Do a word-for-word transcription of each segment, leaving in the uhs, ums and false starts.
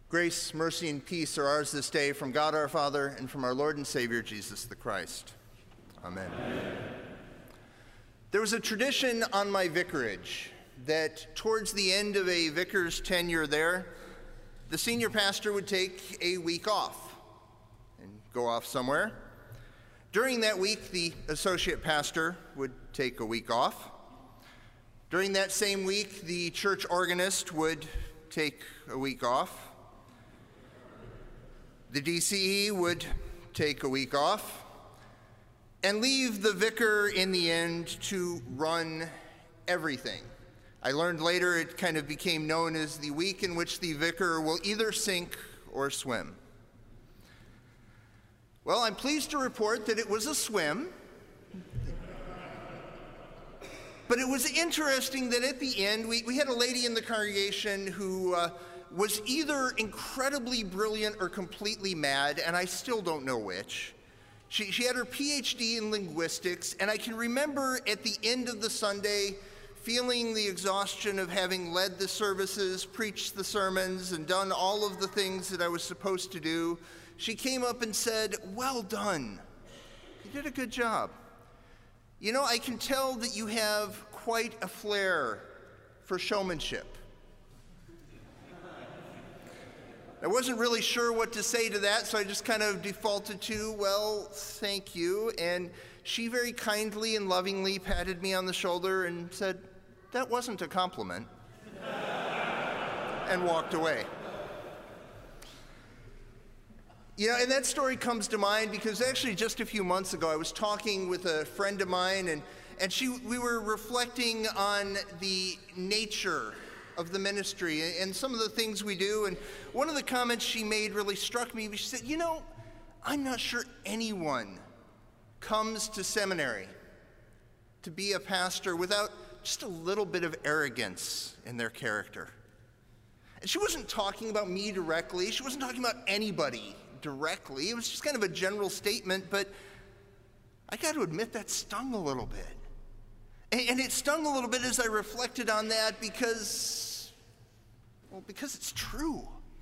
Grace, mercy, and peace are ours this day from God our Father and from our Lord and Savior, Jesus the Christ. Amen. Amen. There was a tradition on my vicarage that towards the end of a vicar's tenure there, the senior pastor would take a week off and go off somewhere. During that week, the associate pastor would take a week off. During that same week, the church organist would take a week off. The D C E would take a week off and leave the vicar in the end to run everything. I learned later it kind of became known as the week in which the vicar will either sink or swim. Well, I'm pleased to report that it was a swim. But it was interesting that at the end, we, we had a lady in the congregation who uh, was either incredibly brilliant or completely mad, and I still don't know which. She, she had her P H D in linguistics, and I can remember at the end of the Sunday feeling the exhaustion of having led the services, preached the sermons, and done all of the things that I was supposed to do. She came up and said, "Well done. You did a good job. You know, I can tell that you have quite a flair for showmanship." I wasn't really sure what to say to that, so I just kind of defaulted to, "Well, thank you." And she very kindly and lovingly patted me on the shoulder and said, "That wasn't a compliment," and walked away. You know, and that story comes to mind because actually just a few months ago I was talking with a friend of mine, and, and she we were reflecting on the nature of the ministry and some of the things we do, and one of the comments she made really struck me. She said, "You know, I'm not sure anyone comes to seminary to be a pastor without just a little bit of arrogance in their character." And she wasn't talking about me directly. She wasn't talking about anybody directly. It was just kind of a general statement, but I got to admit that stung a little bit. And, and it stung a little bit as I reflected on that because, well, because it's true.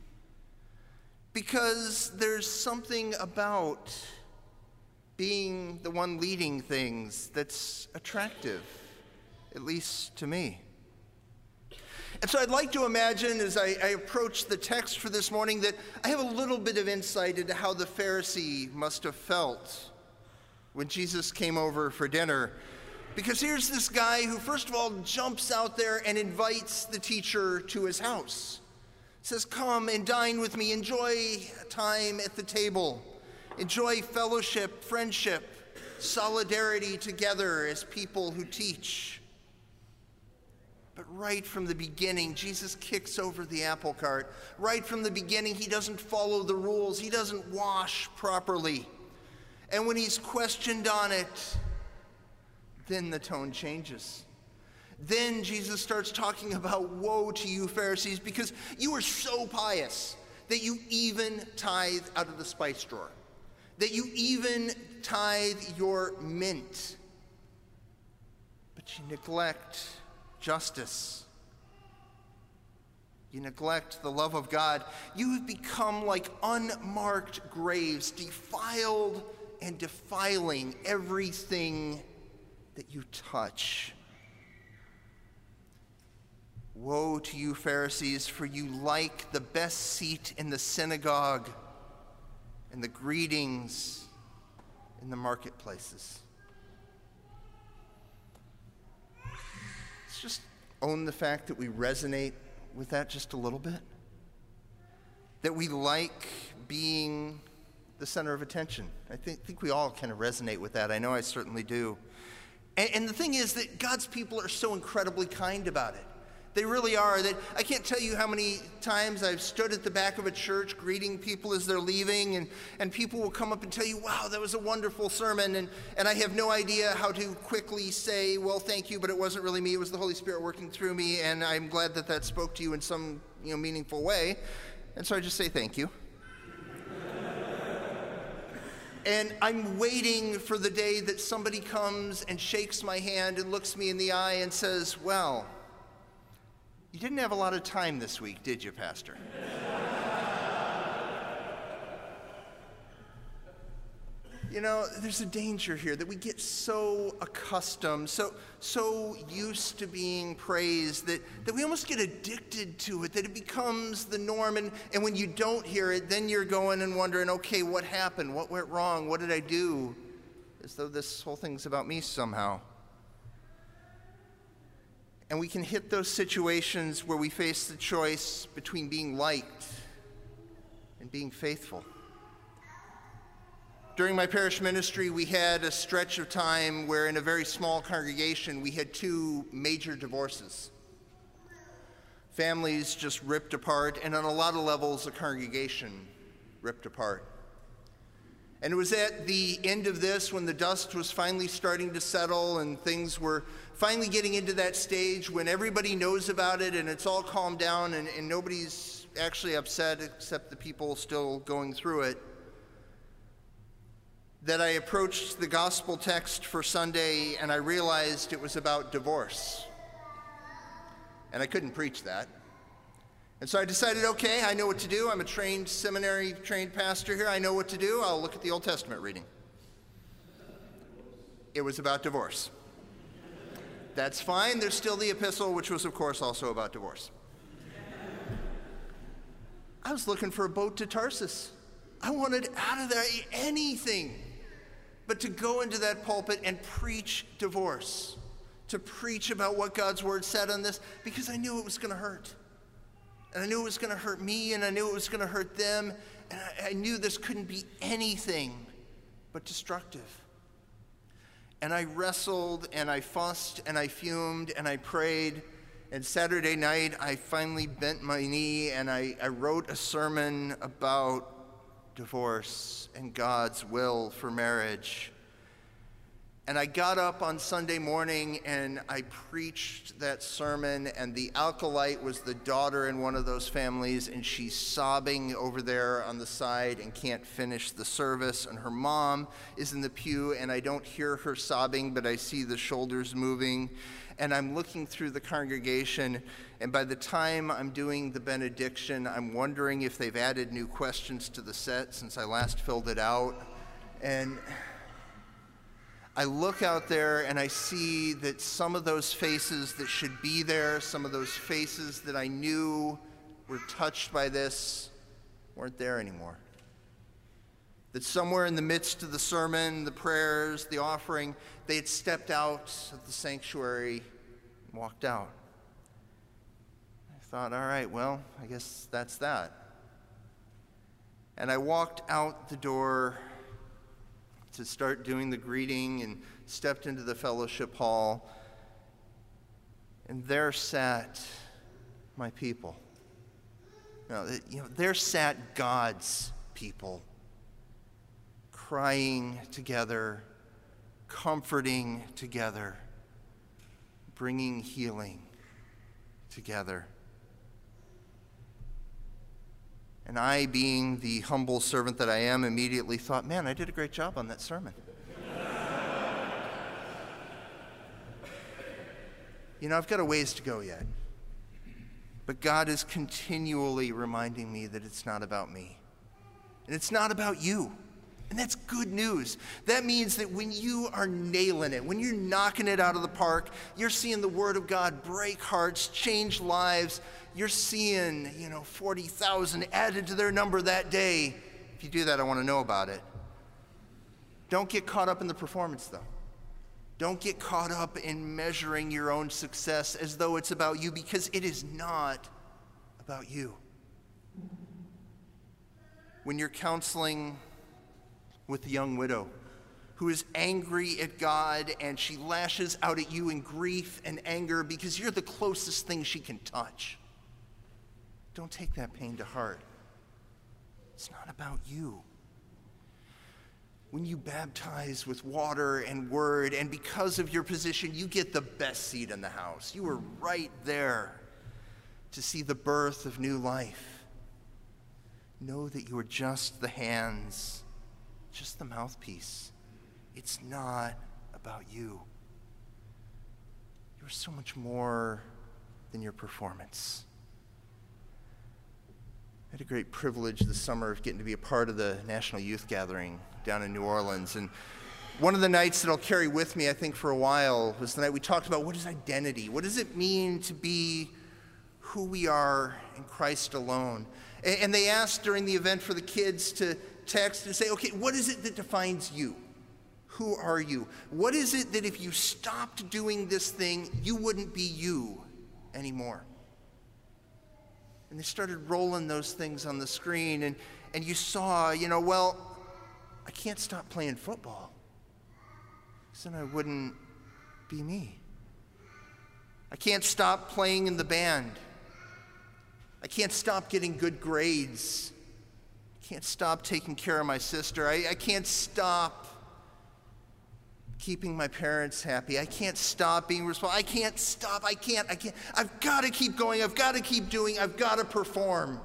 Because there's something about being the one leading things that's attractive, at least to me. And so I'd like to imagine, as I, I approach the text for this morning, that I have a little bit of insight into how the Pharisee must have felt when Jesus came over for dinner. Because here's this guy who, first of all, jumps out there and invites the teacher to his house. Says, "Come and dine with me, enjoy time at the table, enjoy fellowship, friendship, solidarity together as people who teach." But right from the beginning, Jesus kicks over the apple cart. Right from the beginning, he doesn't follow the rules. He doesn't wash properly. And when he's questioned on it, then the tone changes. Then Jesus starts talking about, "Woe to you, Pharisees, because you are so pious that you even tithe out of the spice drawer, that you even tithe your mint, but you neglect justice. You neglect the love of God. You have become like unmarked graves, defiled and defiling everything that you touch. Woe to you, Pharisees, for you like the best seat in the synagogue and the greetings in the marketplaces." Let's just own the fact that we resonate with that just a little bit. That we like being the center of attention. I think, think we all kind of resonate with that. I know I certainly do. And, and the thing is that God's people are so incredibly kind about it. They really are. That I can't tell you how many times I've stood at the back of a church greeting people as they're leaving, and, and people will come up and tell you, "Wow, that was a wonderful sermon," and, and I have no idea how to quickly say, "Well, thank you, but it wasn't really me, it was the Holy Spirit working through me, and I'm glad that that spoke to you in some, you know, meaningful way." And so I just say thank you. And I'm waiting for the day that somebody comes and shakes my hand and looks me in the eye and says, "Well, you didn't have a lot of time this week, did you, Pastor?" You know, there's a danger here that we get so accustomed, so so used to being praised that, that we almost get addicted to it, that it becomes the norm. And, and when you don't hear it, then you're going and wondering, okay, what happened? What went wrong? What did I do? As though this whole thing's about me somehow. And we can hit those situations where we face the choice between being liked and being faithful. During my parish ministry, we had a stretch of time where in a very small congregation, we had two major divorces. Families just ripped apart, and on a lot of levels, a congregation ripped apart. And it was at the end of this, when the dust was finally starting to settle and things were finally getting into that stage when everybody knows about it and it's all calmed down and, and nobody's actually upset except the people still going through it, that I approached the gospel text for Sunday and I realized it was about divorce. And I couldn't preach that. And so I decided, okay, I know what to do. I'm a trained seminary, trained pastor here. I know what to do. I'll look at the Old Testament reading. It was about divorce. That's fine. There's still the epistle, which was, of course, also about divorce. I was looking for a boat to Tarsus. I wanted out of there anything but to go into that pulpit and preach divorce, to preach about what God's word said on this, because I knew it was going to hurt. And I knew it was going to hurt me, and I knew it was going to hurt them, and I, I knew this couldn't be anything but destructive. And I wrestled, and I fussed, and I fumed, and I prayed, and Saturday night I finally bent my knee, and I, I wrote a sermon about divorce and God's will for marriage. And I got up on Sunday morning and I preached that sermon, and the alkalite was the daughter in one of those families, and she's sobbing over there on the side and can't finish the service, and her mom is in the pew, and I don't hear her sobbing, but I see the shoulders moving, and I'm looking through the congregation, and by the time I'm doing the benediction, I'm wondering if they've added new questions to the set since I last filled it out. And I look out there and I see that some of those faces that should be there, some of those faces that I knew were touched by this, weren't there anymore. That somewhere in the midst of the sermon, the prayers, the offering, they had stepped out of the sanctuary and walked out. I thought, all right, well, I guess that's that. And I walked out the door to start doing the greeting and stepped into the fellowship hall, and there sat my people. No, you know, there sat God's people, crying together, comforting together, bringing healing together. And I, being the humble servant that I am, immediately thought, man, I did a great job on that sermon. You know, I've got a ways to go yet. But God is continually reminding me that it's not about me. And it's not about you. And that's good news. That means that when you are nailing it, when you're knocking it out of the park, you're seeing the Word of God break hearts, change lives. You're seeing, you know, forty thousand added to their number that day. If you do that, I want to know about it. Don't get caught up in the performance, though. Don't get caught up in measuring your own success as though it's about you, because it is not about you. When you're counseling with the young widow who is angry at God and she lashes out at you in grief and anger because you're the closest thing she can touch, don't take that pain to heart. It's not about you. When you baptize with water and word, and because of your position, you get the best seat in the house. You were right there to see the birth of new life. Know that you are just the hands, just the mouthpiece. It's not about you. You're so much more than your performance. I had a great privilege this summer of getting to be a part of the National Youth Gathering down in New Orleans. And one of the nights that I'll carry with me, I think, for a while was the night we talked about what is identity? What does it mean to be who we are in Christ alone? And, and they asked during the event for the kids to text and say, okay, what is it that defines you? Who are you? What is it that if you stopped doing this thing, you wouldn't be you anymore? And they started rolling those things on the screen, and, and you saw, you know, well, I can't stop playing football, because then I wouldn't be me. I can't stop playing in the band. I can't stop getting good grades. I can't stop taking care of my sister. I, I can't stop keeping my parents happy. I can't stop being responsible. I can't stop. I can't. I can't. I've got to keep going. I've got to keep doing. I've got to perform.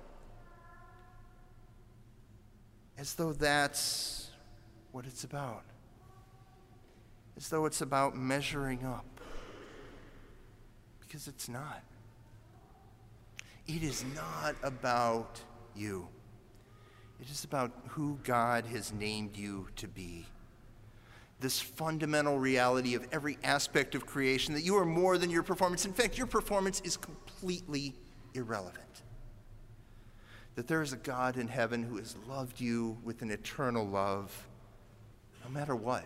As though that's what it's about. As though it's about measuring up. Because it's not. It is not about you. It is about who God has named you to be. This fundamental reality of every aspect of creation, that you are more than your performance. In fact, your performance is completely irrelevant. That there is a God in heaven who has loved you with an eternal love, no matter what.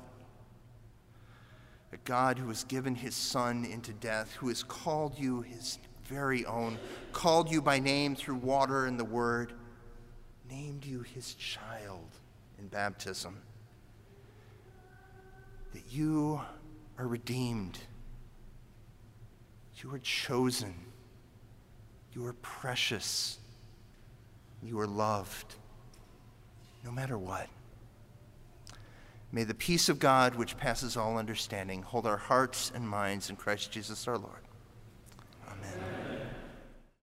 A God who has given his Son into death, who has called you his very own, called you by name through water and the word, named you his child in baptism. That you are redeemed. You are chosen. You are precious. You are loved, no matter what. May the peace of God, which passes all understanding, hold our hearts and minds in Christ Jesus our Lord. Amen.